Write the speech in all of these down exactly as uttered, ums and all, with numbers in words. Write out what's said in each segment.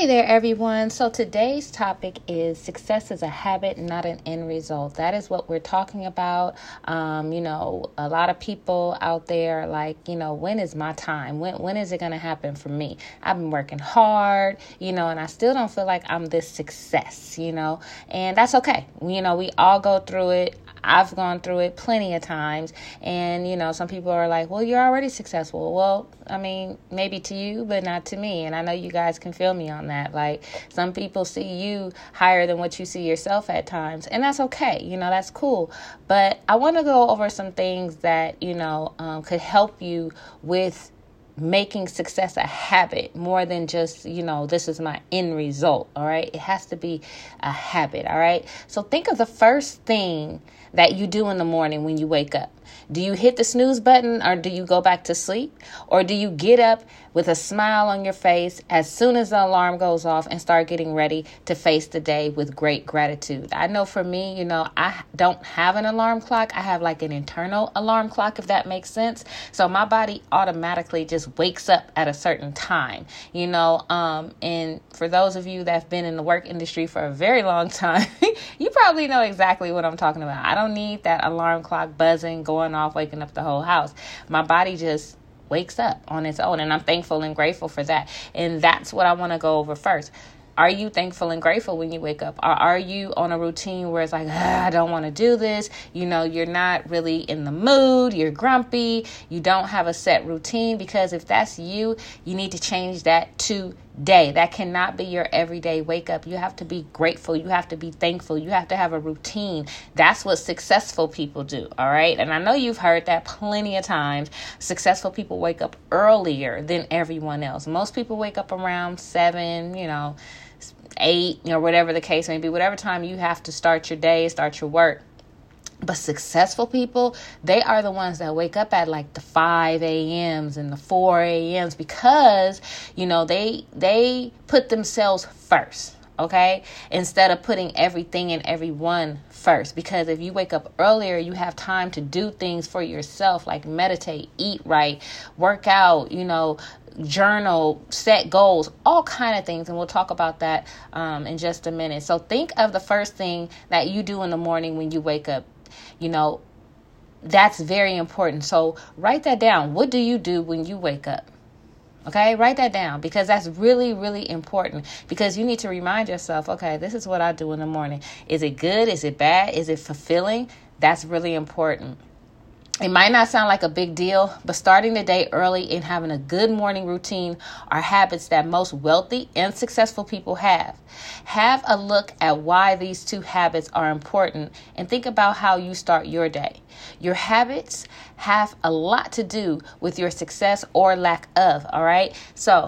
Hey there, everyone. So today's topic is success is a habit, not an end result. That is what we're talking about. Um, you know, a lot of people out there are like, you know, when is my time? When when is it going to happen for me? I've been working hard, you know, and I still don't feel like I'm this success, you know, and that's okay. You know, we all go through it. I've gone through it plenty of times. And, you know, some people are like, well, you're already successful. Well, I mean, maybe to you, but not to me. And I know you guys can feel me on that. Like, some people see you higher than what you see yourself at times. And that's okay. You know, that's cool. But I want to go over some things that, you know, um, could help you with making success a habit more than just, you know, this is my end result. All right. It has to be a habit. All right. So think of the first thing that you do in the morning when you wake up. Do you hit the snooze button or do you go back to sleep? Or do you get up with a smile on your face as soon as the alarm goes off and start getting ready to face the day with great gratitude? I know for me, you know, I don't have an alarm clock. I have like an internal alarm clock, if that makes sense. So my body automatically just wakes up at a certain time, you know, um, and for those of you that have been in the work industry for a very long time, you probably know exactly what I'm talking about. I don't need that alarm clock buzzing, going off, waking up the whole house. My body just wakes up on its own, and I'm thankful and grateful for that. And that's what I want to go over first. Are you thankful and grateful when you wake up? Or are you on a routine where it's like, ah, I don't want to do this? You know, you're not really in the mood. You're grumpy. You don't have a set routine, because if that's you, you need to change that today. That cannot be your everyday wake up. You have to be grateful. You have to be thankful. You have to have a routine. That's what successful people do. All right. And I know you've heard that plenty of times. Successful people wake up earlier than everyone else. Most people wake up around seven, you know, eight, you know, whatever the case may be, whatever time you have to start your day, start your work. But successful people, they are the ones that wake up at like the five a.m.s and the four a.m.s because, you know, they they put themselves first. OK, instead of putting everything and everyone first, because if you wake up earlier, you have time to do things for yourself, like meditate, eat right, work out, you know, journal, set goals, all kind of things. And we'll talk about that um, in just a minute. So think of the first thing that you do in the morning when you wake up. You know, that's very important. So write that down. What do you do when you wake up? Okay, write that down, because that's really, really important, because you need to remind yourself, okay, this is what I do in the morning. Is it good? Is it bad? Is it fulfilling? That's really important. It might not sound like a big deal, but starting the day early and having a good morning routine are habits that most wealthy and successful people have. Have a look at why these two habits are important and think about how you start your day. Your habits have a lot to do with your success or lack of, all right? So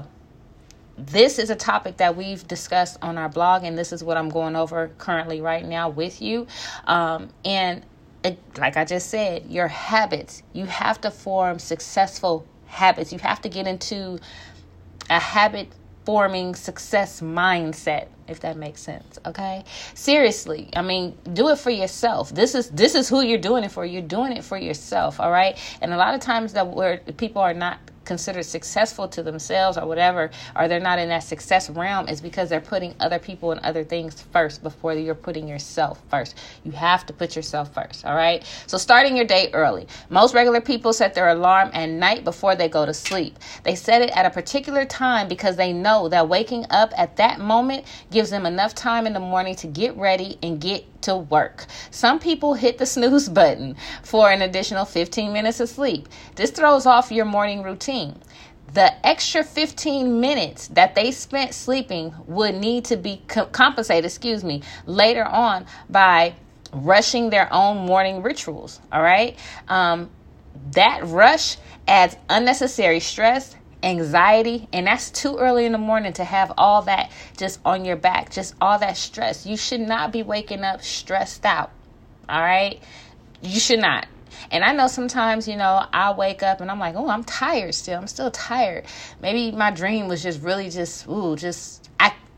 this is a topic that we've discussed on our blog, and this is what I'm going over currently right now with you. Um, and It, like I just said, your habits, you have to form successful habits. You have to get into a habit forming success mindset, if that makes sense. Okay. Seriously. I mean, do it for yourself. This is, this is who you're doing it for. You're doing it for yourself. All right. And a lot of times that where people are not considered successful to themselves or whatever, or they're not in that success realm, is because they're putting other people and other things first before you're putting yourself first. You have to put yourself first. All right. So starting your day early. Most regular people set their alarm at night before they go to sleep. They set it at a particular time because they know that waking up at that moment gives them enough time in the morning to get ready and get to work. Some people hit the snooze button for an additional fifteen minutes of sleep. This throws off your morning routine. The extra fifteen minutes that they spent sleeping would need to be co- compensated, excuse me, later on by rushing their own morning rituals. All right. Um, that rush adds unnecessary stress, anxiety, and that's too early in the morning to have all that just on your back, just all that stress. You should not be waking up stressed out. All right. You should not. And I know sometimes, you know, I wake up and I'm like, oh, I'm tired still. I'm still tired. Maybe my dream was just really just, ooh, just, I,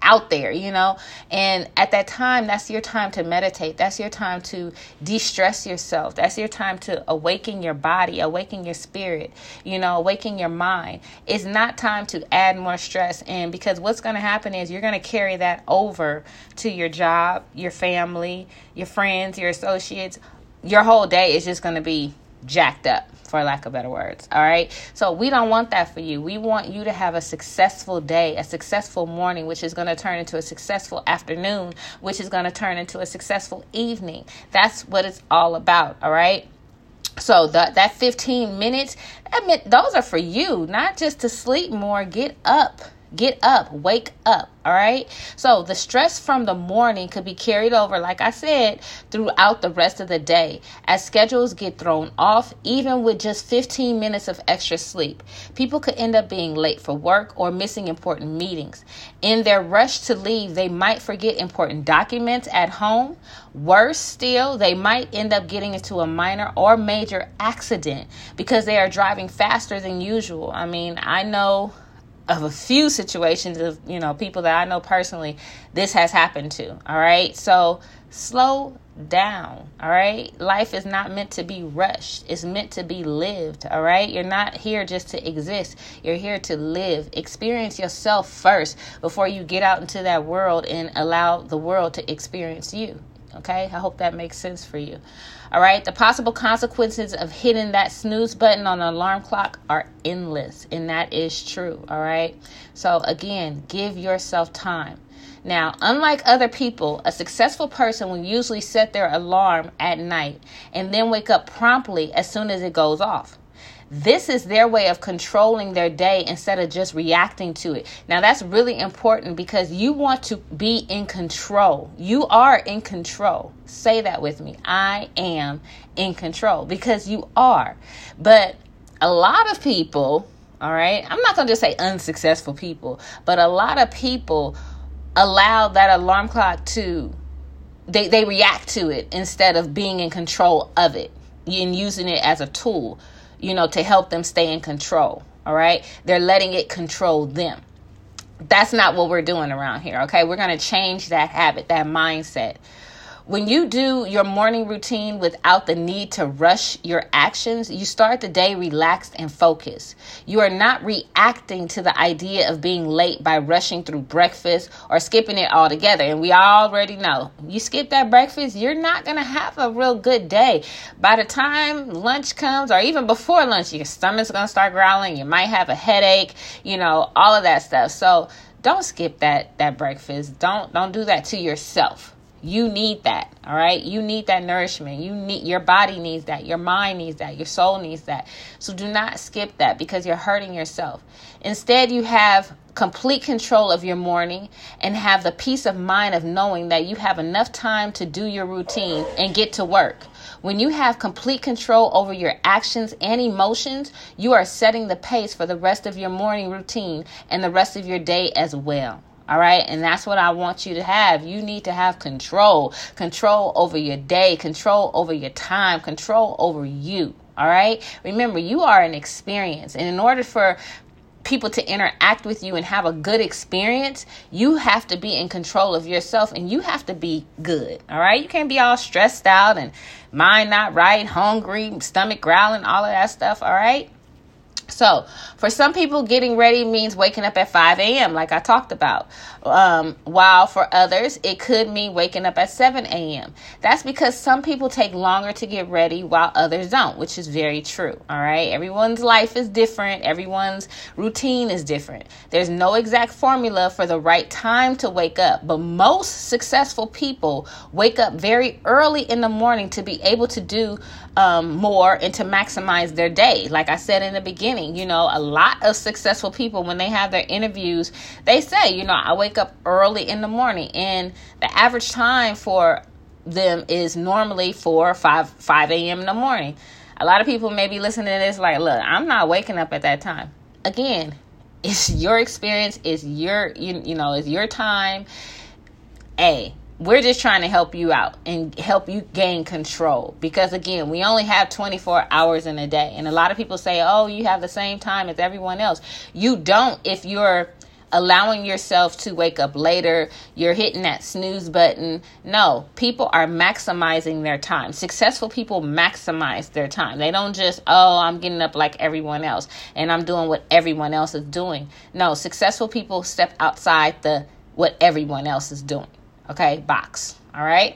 out there, you know, and at that time, that's your time to meditate. That's your time to de-stress yourself. That's your time to awaken your body, awaken your spirit, you know, awaken your mind. It's not time to add more stress. And because what's going to happen is you're going to carry that over to your job, your family, your friends, your associates. Your whole day is just going to be jacked up, for lack of better words. All right. So we don't want that for you. We want you to have a successful day, a successful morning, which is going to turn into a successful afternoon, which is going to turn into a successful evening. That's what it's all about. All right. So the, that fifteen minutes, I mean, those are for you, not just to sleep more. Get up. Get up, wake up, all right? So the stress from the morning could be carried over, like I said, throughout the rest of the day as schedules get thrown off, even with just fifteen minutes of extra sleep. People could end up being late for work or missing important meetings. In their rush to leave, they might forget important documents at home. Worse still, they might end up getting into a minor or major accident because they are driving faster than usual. I mean, I know of a few situations of, you know, people that I know personally, this has happened to. All right. So slow down. All right. Life is not meant to be rushed. It's meant to be lived. All right. You're not here just to exist. You're here to live. Experience yourself first before you get out into that world and allow the world to experience you. Okay. I hope that makes sense for you. All right. The possible consequences of hitting that snooze button on an alarm clock are endless. And that is true. All right. So again, give yourself time. Now, unlike other people, a successful person will usually set their alarm at night and then wake up promptly as soon as it goes off. This is their way of controlling their day instead of just reacting to it. Now, that's really important because you want to be in control. You are in control. Say that with me. I am in control because you are. But a lot of people, all right, I'm not going to just say unsuccessful people, but a lot of people allow that alarm clock to, they, they react to it instead of being in control of it and using it as a tool, you know, to help them stay in control. All right. They're letting it control them. That's not what we're doing around here. OK, we're going to change that habit, that mindset. When you do your morning routine without the need to rush your actions, you start the day relaxed and focused. You are not reacting to the idea of being late by rushing through breakfast or skipping it altogether. And we already know, you skip that breakfast, you're not going to have a real good day. By the time lunch comes, or even before lunch, your stomach's going to start growling. You might have a headache, you know, all of that stuff. So don't skip that, that breakfast. Don't, don't do that to yourself. You need that. All right. You need that nourishment. You need, your body needs that. Your mind needs that. Your soul needs that. So do not skip that because you're hurting yourself. Instead, you have complete control of your morning and have the peace of mind of knowing that you have enough time to do your routine and get to work. When you have complete control over your actions and emotions, you are setting the pace for the rest of your morning routine and the rest of your day as well. All right. And that's what I want you to have. You need to have control, control over your day, control over your time, control over you. All right. Remember, you are an experience. And in order for people to interact with you and have a good experience, you have to be in control of yourself and you have to be good. All right. You can't be all stressed out and mind not right, hungry, stomach growling, all of that stuff. All right. So for some people, getting ready means waking up at five a.m. like I talked about, um, while for others, it could mean waking up at seven a.m. That's because some people take longer to get ready while others don't, which is very true. All right. Everyone's life is different. Everyone's routine is different. There's no exact formula for the right time to wake up, but most successful people wake up very early in the morning to be able to do um, more and to maximize their day. Like I said in the beginning, you know, a lot of successful people, when they have their interviews, they say, you know, I wake up early in the morning, and the average time for them is normally four or five, five a.m. in the morning. A lot of people may be listening to this like, look, I'm not waking up at that time. Again, it's your experience. It's your, you, you know, it's your time. A, we're just trying to help you out and help you gain control because, again, we only have twenty-four hours in a day. And a lot of people say, oh, you have the same time as everyone else. You don't if you're allowing yourself to wake up later. You're hitting that snooze button. No, people are maximizing their time. Successful people maximize their time. They don't just, oh, I'm getting up like everyone else and I'm doing what everyone else is doing. No, successful people step outside the what everyone else is doing. Okay, box. All right.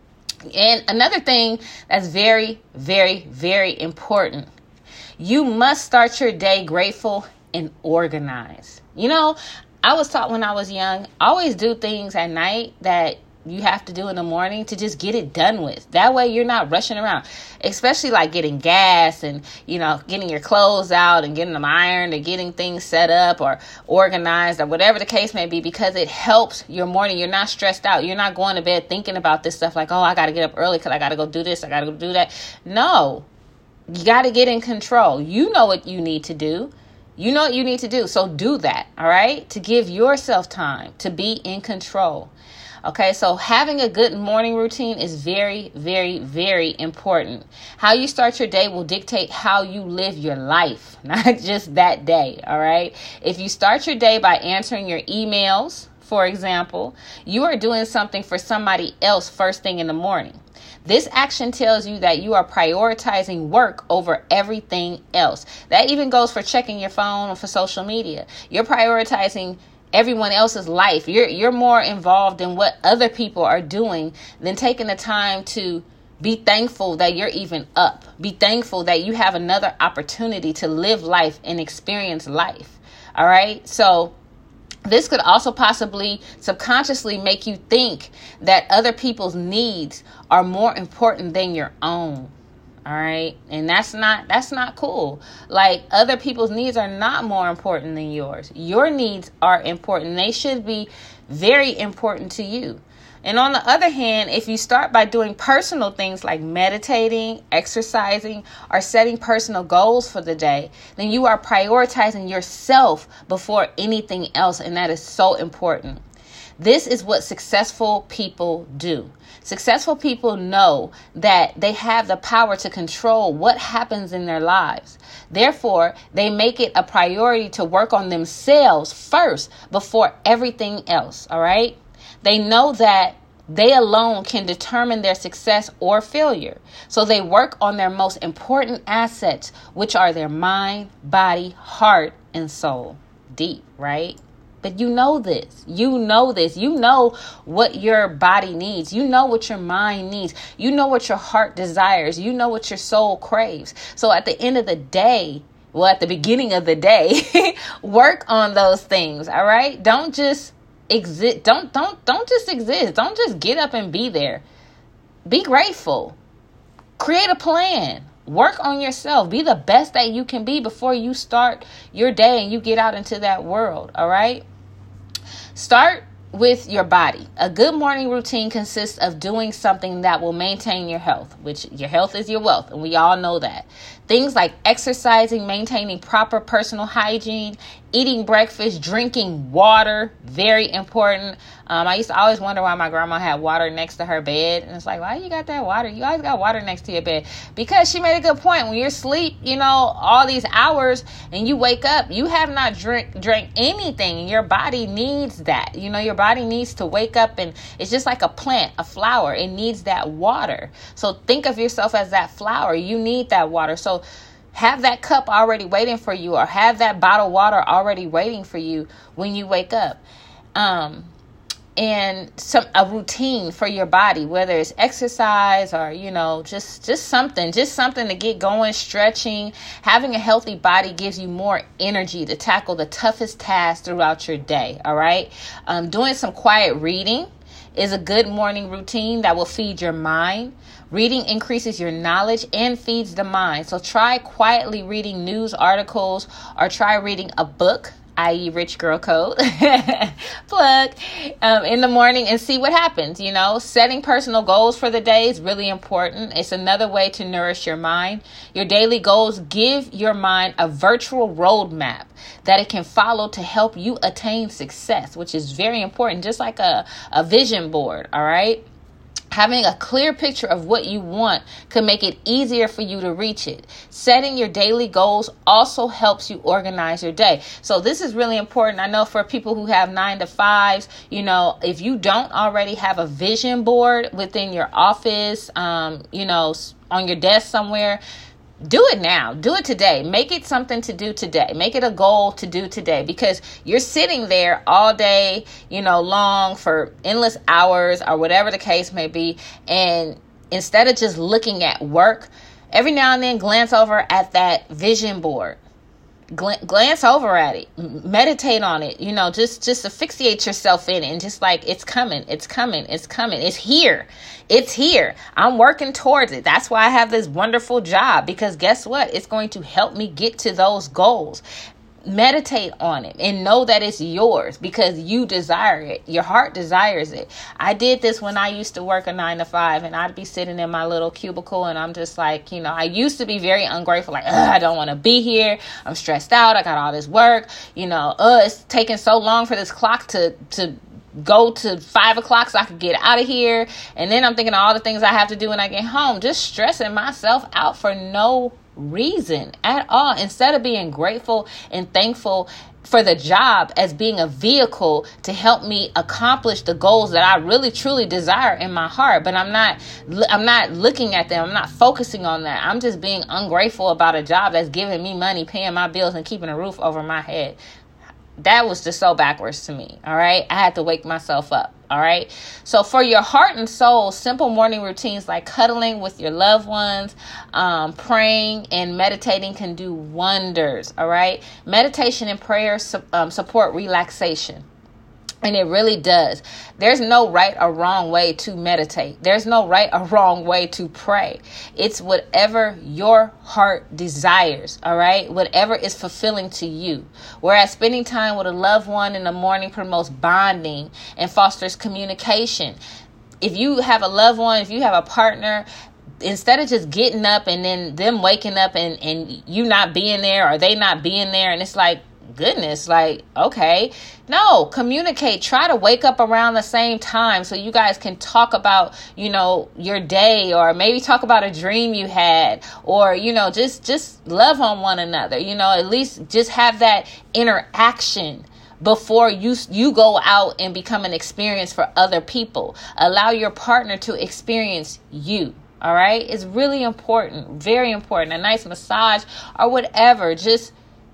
And another thing that's very, very, very important. You must start your day grateful and organized. You know, I was taught when I was young, always do things at night that you have to do in the morning to just get it done with. That way you're not rushing around, especially like getting gas and, you know, getting your clothes out and getting them ironed and getting things set up or organized or whatever the case may be, because it helps your morning. You're not stressed out. You're not going to bed thinking about this stuff like, oh, I got to get up early because I got to go do this. I got to go do that. No, you got to get in control. You know what you need to do. You know what you need to do. So do that. All right. To give yourself time to be in control. Okay, so having a good morning routine is very, very, very important. How you start your day will dictate how you live your life, not just that day, all right? If you start your day by answering your emails, for example, you are doing something for somebody else first thing in the morning. This action tells you that you are prioritizing work over everything else. That even goes for checking your phone or for social media. You're prioritizing everyone else's life. You're you're more involved in what other people are doing than taking the time to be thankful that you're even up. Be thankful that you have another opportunity to live life and experience life. All right. So this could also possibly subconsciously make you think that other people's needs are more important than your own. All right. And that's not that's not cool. Like, other people's needs are not more important than yours. Your needs are important. They should be very important to you. And on the other hand, if you start by doing personal things like meditating, exercising, or setting personal goals for the day, then you are prioritizing yourself before anything else. And that is so important. This is what successful people do. Successful people know that they have the power to control what happens in their lives. Therefore, they make it a priority to work on themselves first before everything else. All right. They know that they alone can determine their success or failure. So they work on their most important assets, which are their mind, body, heart, and soul. Deep, right? But you know this. You know this. You know what your body needs. You know what your mind needs. You know what your heart desires. You know what your soul craves. So at the end of the day, well, at the beginning of the day, work on those things. All right. Don't just exist. Don't don't don't just exist. Don't just get up and be there. Be grateful. Create a plan. Work on yourself. Be the best that you can be before you start your day and you get out into that world. All right. Start with your body. A good morning routine consists of doing something that will maintain your health, which your health is your wealth, and we all know that. Things like exercising, maintaining proper personal hygiene, eating breakfast, drinking water, very important. Um, I used to always wonder why my grandma had water next to her bed. And it's like, why you got that water? You always got water next to your bed. Because she made a good point. When you're asleep, you know, all these hours and you wake up, you have not drink, drank anything. And your body needs that. You know, your body needs to wake up, and it's just like a plant, a flower. It needs that water. So think of yourself as that flower. You need that water. So have that cup already waiting for you, or have that bottled water already waiting for you when you wake up. Um, and some a routine for your body, whether it's exercise or, you know, just, just something, just something to get going, stretching. Having a healthy body gives you more energy to tackle the toughest tasks throughout your day. All right. Um, doing some quiet reading is a good morning routine that will feed your mind. Reading increases your knowledge and feeds the mind. So try quietly reading news articles, or try reading a book, that is. Rich Girl Code, plug, um, in the morning and see what happens. You know, setting personal goals for the day is really important. It's another way to nourish your mind. Your daily goals give your mind a virtual roadmap that it can follow to help you attain success, which is very important, just like a, a vision board. All right. Having a clear picture of what you want can make it easier for you to reach it. Setting your daily goals also helps you organize your day. So this is really important. I know for people who have nine to fives, you know, if you don't already have a vision board within your office, um, you know, on your desk somewhere, do it now. Do it today. Make it something to do today. Make it a goal to do today, because you're sitting there all day, you know, long for endless hours or whatever the case may be. And instead of just looking at work, every now and then glance over at that vision board. Gl- glance over at it, meditate on it, you know, just, just asphyxiate yourself in it and just like, it's coming, it's coming, it's coming, it's here, it's here. I'm working towards it. That's why I have this wonderful job, because guess what? It's going to help me get to those goals. Meditate on it and know that it's yours because you desire it. Your heart desires it. I did this when I used to work a nine to five, and I'd be sitting in my little cubicle and I'm just like, you know, I used to be very ungrateful. Like, I don't want to be here. I'm stressed out. I got all this work, you know, uh, it's taking so long for this clock to, to, go to five o'clock so I could get out of here. And then I'm thinking of all the things I have to do when I get home, just stressing myself out for no reason at all, instead of being grateful and thankful for the job as being a vehicle to help me accomplish the goals that I really truly desire in my heart. But I'm not I'm not looking at them. I'm not focusing on that. I'm just being ungrateful about a job that's giving me money, paying my bills, and keeping a roof over my head. That was just so backwards to me. All right. I had to wake myself up. All right. So for your heart and soul, simple morning routines like cuddling with your loved ones, um, praying and meditating can do wonders. All right. Meditation and prayer su- um, support relaxation. And it really does. There's no right or wrong way to meditate. There's no right or wrong way to pray. It's whatever your heart desires, all right? Whatever is fulfilling to you. Whereas spending time with a loved one in the morning promotes bonding and fosters communication. If you have a loved one, if you have a partner, instead of just getting up and then them waking up and, and you not being there or they not being there, and it's like, goodness, like, okay, no, communicate. Try to wake up around the same time so you guys can talk about, you know, your day, or maybe talk about a dream you had, or, you know, just just love on one another, you know, at least just have that interaction before you you go out and become an experience for other people. Allow your partner to experience you. All right. It's really important. Very important. A nice massage or whatever. Just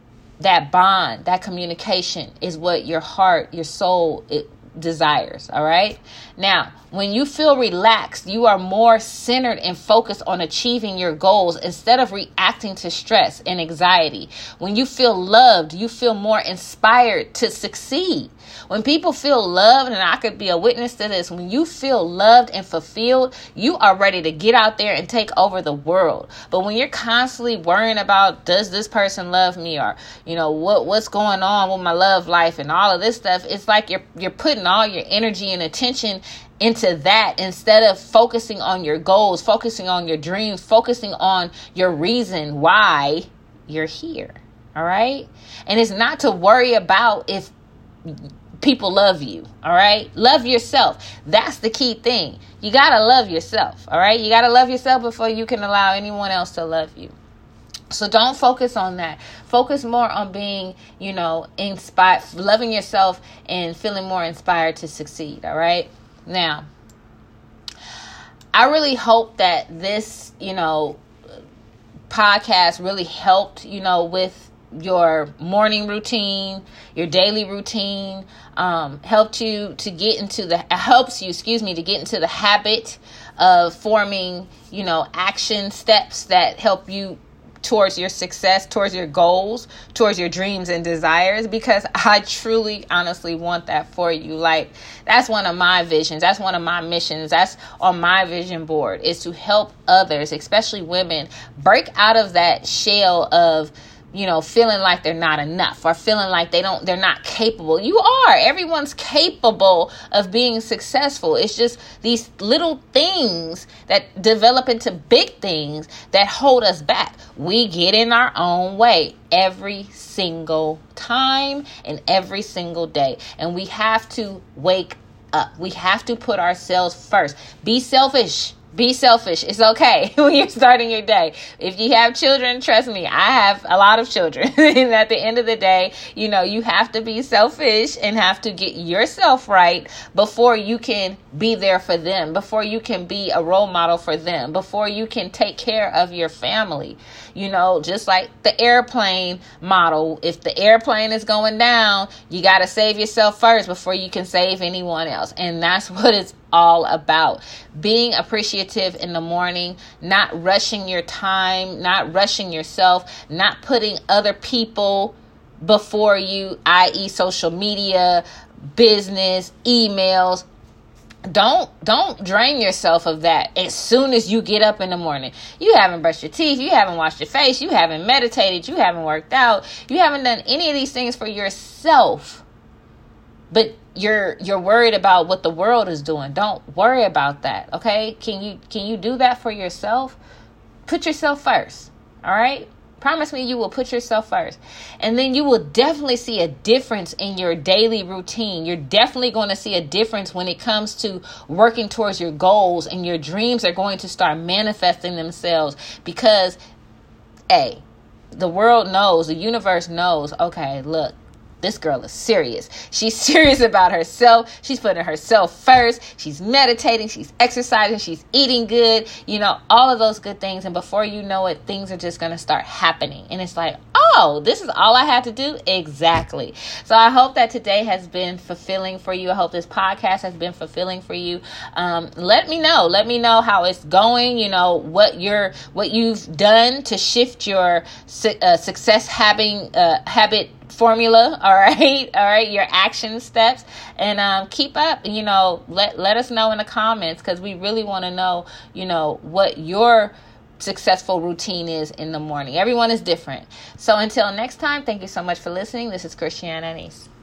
that bond, that communication is what your heart, your soul, it desires. All right. Now, when you feel relaxed, you are more centered and focused on achieving your goals instead of reacting to stress and anxiety. When you feel loved, you feel more inspired to succeed. When people feel loved, and I could be a witness to this, when you feel loved and fulfilled, you are ready to get out there and take over the world. But when you're constantly worrying about, does this person love me, or, you know, what what's going on with my love life and all of this stuff, it's like you're you're putting all your energy and attention into that instead of focusing on your goals, focusing on your dreams, focusing on your reason why you're here. All right. And it's not to worry about if people love you. All right. Love yourself. That's the key thing. You got to love yourself. All right. You got to love yourself before you can allow anyone else to love you. So don't focus on that. Focus more on being, you know, inspired, loving yourself and feeling more inspired to succeed. All right. Now, I really hope that this, you know, podcast really helped, you know, with your morning routine, your daily routine, um, helped you to get into the, helps you, excuse me, to get into the habit of forming, you know, action steps that help you towards your success, towards your goals, towards your dreams and desires, because I truly, honestly want that for you. Like, that's one of my visions. That's one of my missions. That's on my vision board, is to help others, especially women, break out of that shell of, you know, feeling like they're not enough, or feeling like they don't, they're not capable. You are. Everyone's capable of being successful. It's just these little things that develop into big things that hold us back. We get in our own way every single time and every single day. And we have to wake up. We have to put ourselves first. Be selfish. Be selfish. It's okay when you're starting your day. If you have children, trust me, I have a lot of children. And at the end of the day, you know, you have to be selfish and have to get yourself right before you can be there for them, before you can be a role model for them, before you can take care of your family. You know, just like the airplane model, if the airplane is going down, you got to save yourself first before you can save anyone else. And that's what it's all about. Being appreciative in the morning, not rushing your time, not rushing yourself, not putting other people before you, that is social media, business, emails. Don't don't drain yourself of that as soon as you get up in the morning. You haven't brushed your teeth, you haven't washed your face, you haven't meditated, you haven't worked out, you haven't done any of these things for yourself. But you're you're worried about what the world is doing. Don't worry about that, okay? Can you can you do that for yourself? Put yourself first, all right? Promise me you will put yourself first. And then you will definitely see a difference in your daily routine. You're definitely going to see a difference when it comes to working towards your goals, and your dreams are going to start manifesting themselves because, A, the world knows, the universe knows, okay, look, this girl is serious. She's serious about herself. She's putting herself first. She's meditating. She's exercising. She's eating good. You know, all of those good things. And before you know it, things are just going to start happening. And it's like, oh, this is all I had to do? Exactly. So I hope that today has been fulfilling for you. I hope this podcast has been fulfilling for you. Um, let me know. Let me know how it's going. You know, what you're, what you've done to shift your su- uh, success having uh, habit formula, all right, all right, your action steps, and um, keep up. You know, let let us know in the comments, because we really want to know, you know, what your successful routine is in the morning. Everyone is different. So until next time, thank you so much for listening. This is Christiana Anise.